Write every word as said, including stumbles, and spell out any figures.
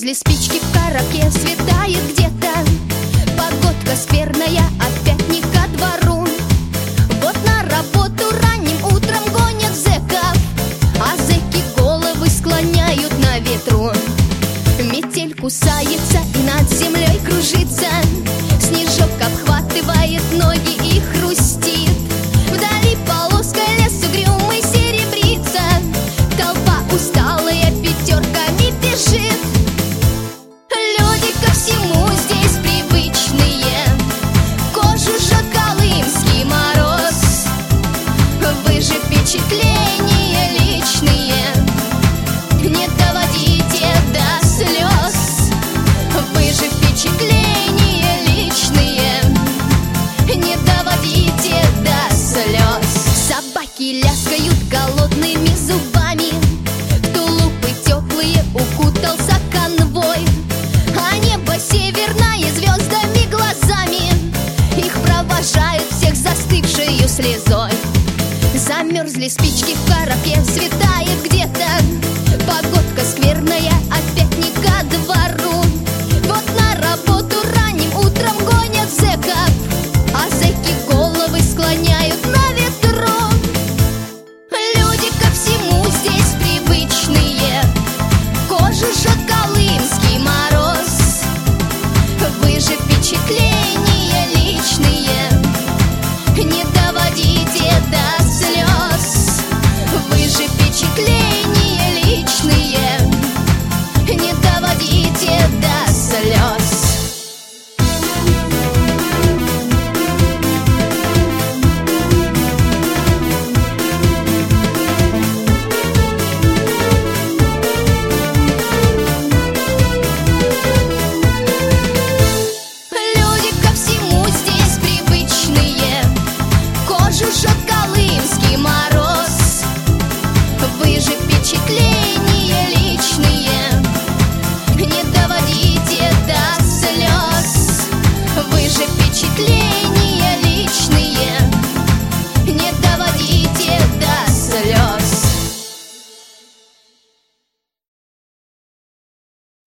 Замерзли спички в коробке, светает где-то. Погодка скверная, опять не ко двору. Вот на работу ранним утром гонят зэков, а зэки головы склоняют на ветру. Метель кусается и над землей кружится, снежок обхватывает ноги и хрустит. Вдали полоской лес угрюмый серебрится, толпа усталая пятерками бежит. Люди ко всему здесь привычные, кожу жжет колымский мороз. Вы же впечатления личные не доводите до слез. Вы же впечатления личные не доводите до слез. Собаки лязгают голодными зубами, в тулупы теплые укутался конвой, а небо северное звездами глазами их провожает всех застывшею слезой. Замерзли спички в коробке, светает где